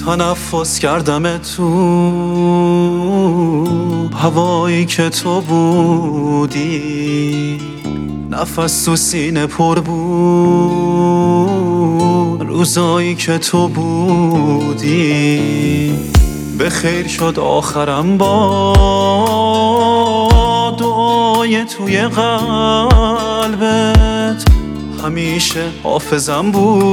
تنفس کردم تو هوایی که تو بودی، نفس تو سینه پر بود روزایی که تو بودی. به خیر شد آخرم با دعای توی قلبت، همیشه حافظم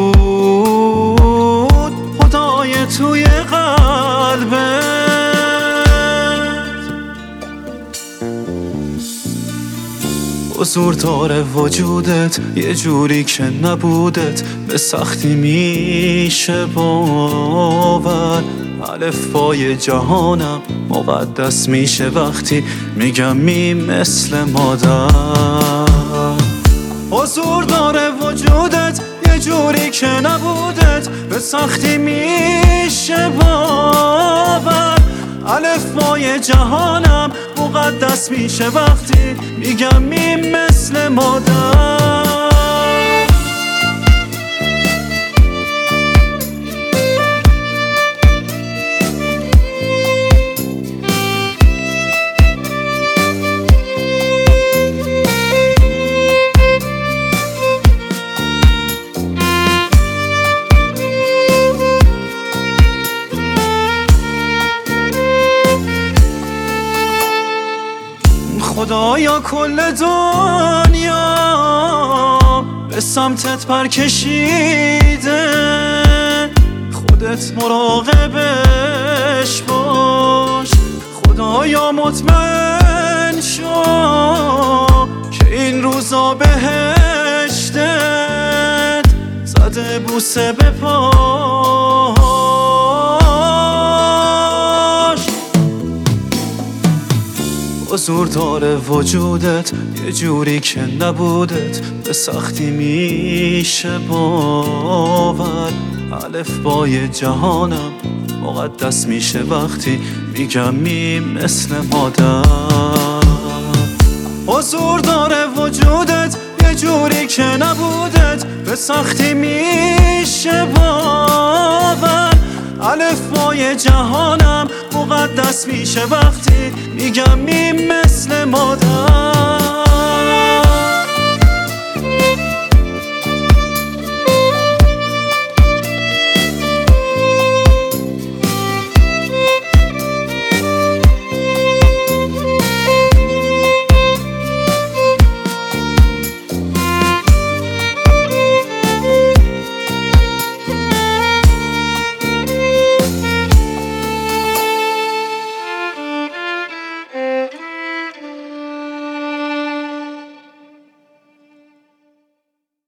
بود خدای توی قلبت. حضور داره وجودت یه جوری که نبودت، به سختی میشه باور. الفبای جهانم مقدس میشه وقتی میگم می مثل مادر. حضور داره وجودت یه جوری که نبودت، به سختی میشه باور. الفبای جهانم مقدس میشه وقتی میگم می مثل مادر. خدایا کل دنیا به سمتت پر کشیده، خودت مراقبش باش. خدایا مطمئن شو که این روزا بهشتت زده بوسه به پاش. حضور داره وجودت یه جوری که نبودت، به سختی میشه باور. الفبای جهانم مقدس میشه وقتی میگم می مثل مادر. حضور داره وجودت یه جوری که نبودت، به سختی میشه باور. الفبای جهانم مقدس میشه وقتی میگم می مثل مادر.